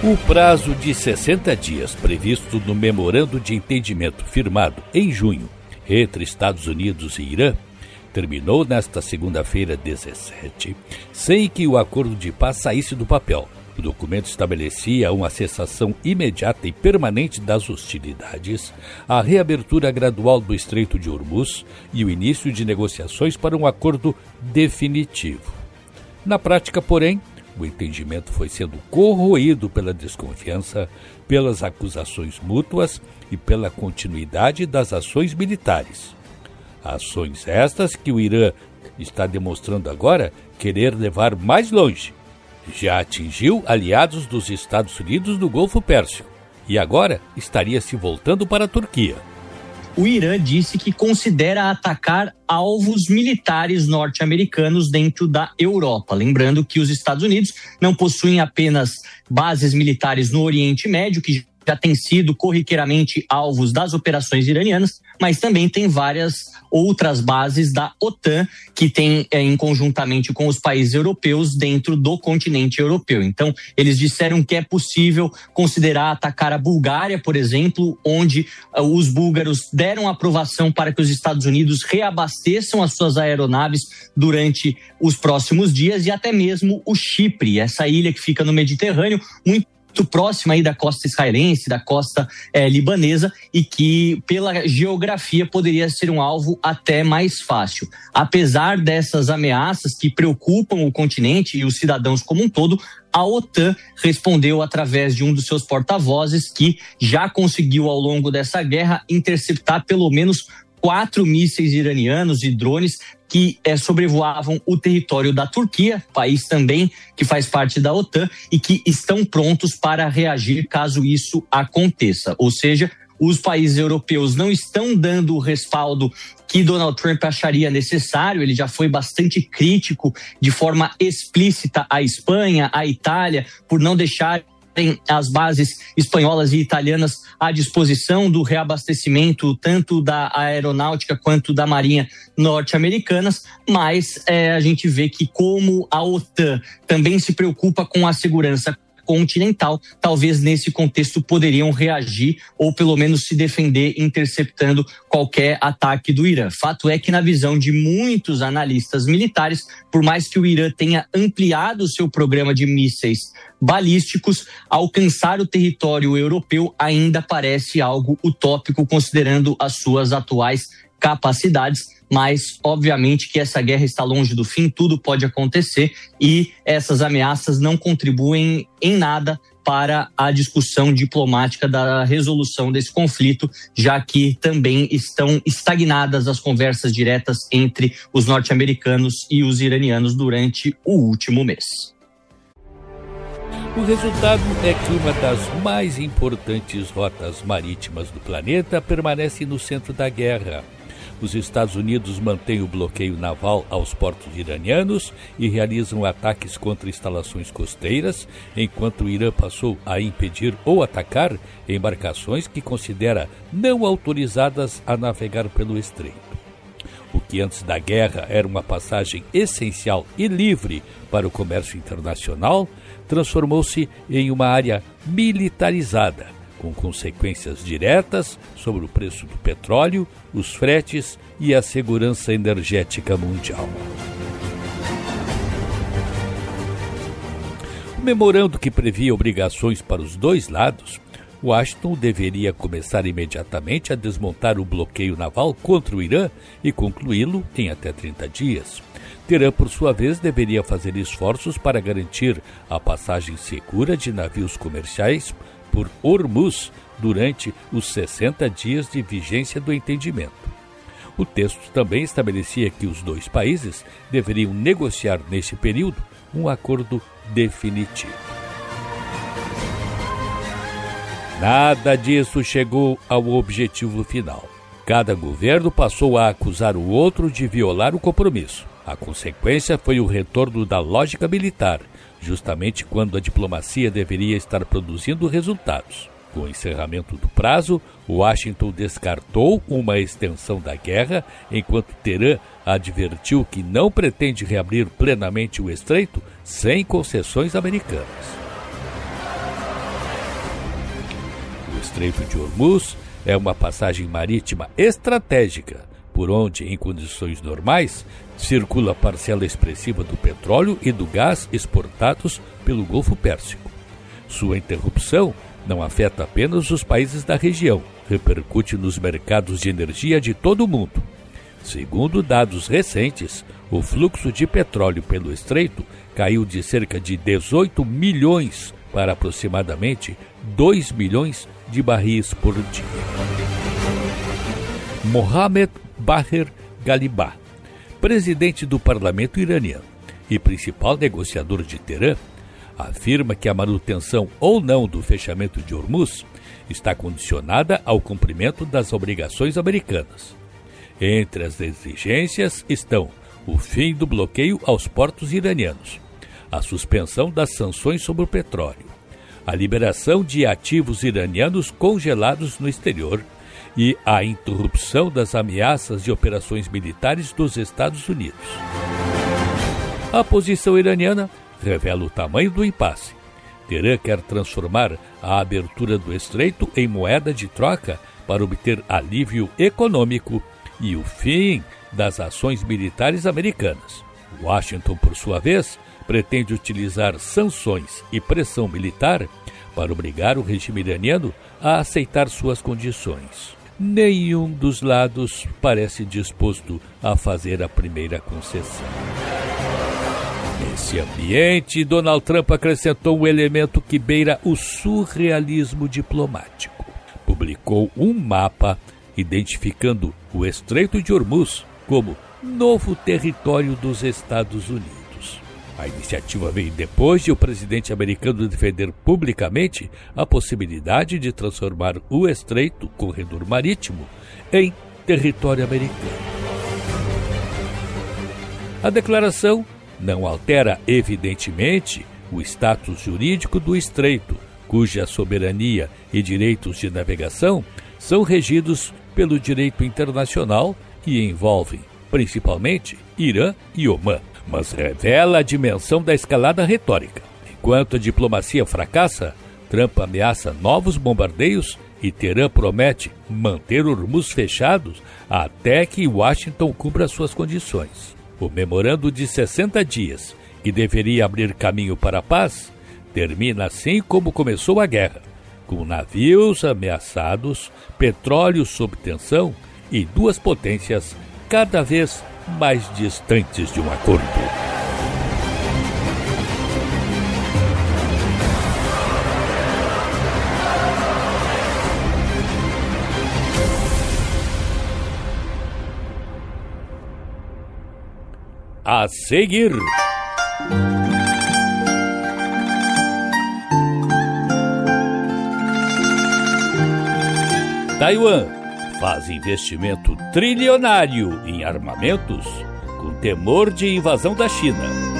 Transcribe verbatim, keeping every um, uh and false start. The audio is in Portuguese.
O prazo de sessenta dias previsto no memorando de entendimento firmado em junho entre Estados Unidos e Irã terminou nesta segunda-feira, dezessete, sem que o acordo de paz saísse do papel. O documento estabelecia uma cessação imediata e permanente das hostilidades, a reabertura gradual do Estreito de Hormuz e o início de negociações para um acordo definitivo. Na prática, porém, o entendimento foi sendo corroído pela desconfiança, pelas acusações mútuas e pela continuidade das ações militares. Ações estas que o Irã está demonstrando agora querer levar mais longe. Já atingiu aliados dos Estados Unidos no Golfo Pérsico e agora estaria se voltando para a Turquia. O Irã disse que considera atacar alvos militares norte-americanos dentro da Europa. Lembrando que os Estados Unidos não possuem apenas bases militares no Oriente Médio, que já têm sido corriqueiramente alvos das operações iranianas, mas também tem várias outras bases da OTAN que tem é, em conjuntamente com os países europeus dentro do continente europeu. Então, eles disseram que é possível considerar atacar a Bulgária, por exemplo, onde uh, os búlgaros deram aprovação para que os Estados Unidos reabasteçam as suas aeronaves durante os próximos dias, e até mesmo o Chipre, essa ilha que fica no Mediterrâneo, muito muito próxima aí da costa israelense, da costa é, libanesa, e que pela geografia poderia ser um alvo até mais fácil. Apesar dessas ameaças que preocupam o continente e os cidadãos como um todo, a OTAN respondeu através de um dos seus porta-vozes que já conseguiu ao longo dessa guerra interceptar pelo menos quatro mísseis iranianos e drones que é, sobrevoavam o território da Turquia, país também que faz parte da OTAN, e que estão prontos para reagir caso isso aconteça. Ou seja, os países europeus não estão dando o respaldo que Donald Trump acharia necessário. Ele já foi bastante crítico de forma explícita à Espanha, à Itália, por não deixar tem as bases espanholas e italianas à disposição do reabastecimento tanto da aeronáutica quanto da marinha norte-americanas, mas é, a gente vê que como a OTAN também se preocupa com a segurança continental, talvez nesse contexto poderiam reagir ou pelo menos se defender interceptando qualquer ataque do Irã. Fato é que na visão de muitos analistas militares, por mais que o Irã tenha ampliado o seu programa de mísseis balísticos, alcançar o território europeu ainda parece algo utópico considerando as suas atuais capacidades, mas obviamente que essa guerra está longe do fim, tudo pode acontecer e essas ameaças não contribuem em nada para a discussão diplomática da resolução desse conflito, já que também estão estagnadas as conversas diretas entre os norte-americanos e os iranianos durante o último mês. O resultado é que uma das mais importantes rotas marítimas do planeta permanece no centro da guerra. Os Estados Unidos mantêm o bloqueio naval aos portos iranianos e realizam ataques contra instalações costeiras, enquanto o Irã passou a impedir ou atacar embarcações que considera não autorizadas a navegar pelo estreito. O que antes da guerra era uma passagem essencial e livre para o comércio internacional, transformou-se em uma área militarizada, com consequências diretas sobre o preço do petróleo, os fretes e a segurança energética mundial. O memorando que previa obrigações para os dois lados, Washington deveria começar imediatamente a desmontar o bloqueio naval contra o Irã e concluí-lo em até trinta dias. Teherã, por sua vez, deveria fazer esforços para garantir a passagem segura de navios comerciais por Hormuz durante os sessenta dias de vigência do entendimento. O texto também estabelecia que os dois países deveriam negociar nesse período um acordo definitivo. Nada disso chegou ao objetivo final. Cada governo passou a acusar o outro de violar o compromisso. A consequência foi o retorno da lógica militar, justamente quando a diplomacia deveria estar produzindo resultados. Com o encerramento do prazo, Washington descartou uma extensão da guerra, enquanto Teherã advertiu que não pretende reabrir plenamente o estreito sem concessões americanas. Estreito de Hormuz é uma passagem marítima estratégica, por onde, em condições normais, circula parcela expressiva do petróleo e do gás exportados pelo Golfo Pérsico. Sua interrupção não afeta apenas os países da região, repercute nos mercados de energia de todo o mundo. Segundo dados recentes, o fluxo de petróleo pelo estreito caiu de cerca de dezoito milhões para aproximadamente dois milhões de barris por dia. Mohamed Bagher Ghalibaf, presidente do parlamento iraniano e principal negociador de Teherã, afirma que a manutenção ou não do fechamento de Hormuz está condicionada ao cumprimento das obrigações americanas. Entre as exigências estão o fim do bloqueio aos portos iranianos, a suspensão das sanções sobre o petróleo, a liberação de ativos iranianos congelados no exterior e a interrupção das ameaças de operações militares dos Estados Unidos. A posição iraniana revela o tamanho do impasse. Teherã quer transformar a abertura do estreito em moeda de troca para obter alívio econômico e o fim das ações militares americanas. Washington, por sua vez, pretende utilizar sanções e pressão militar para obrigar o regime iraniano a aceitar suas condições. Nenhum dos lados parece disposto a fazer a primeira concessão. Nesse ambiente, Donald Trump acrescentou um elemento que beira o surrealismo diplomático. Publicou um mapa identificando o Estreito de Hormuz como novo território dos Estados Unidos. A iniciativa veio depois de o presidente americano defender publicamente a possibilidade de transformar o estreito, corredor marítimo, em território americano. A declaração não altera, evidentemente, o status jurídico do estreito, cuja soberania e direitos de navegação são regidos pelo direito internacional e envolvem, principalmente, Irã e Omã, mas revela a dimensão da escalada retórica. Enquanto a diplomacia fracassa, Trump ameaça novos bombardeios e Teherã promete manter Hormuz fechados até que Washington cumpra suas condições. O memorando de sessenta dias, que deveria abrir caminho para a paz, termina assim como começou a guerra, com navios ameaçados, petróleo sob tensão e duas potências cada vez mais distantes de um acordo. A seguir, Taiwan faz investimento trilionário em armamentos com temor de invasão da China.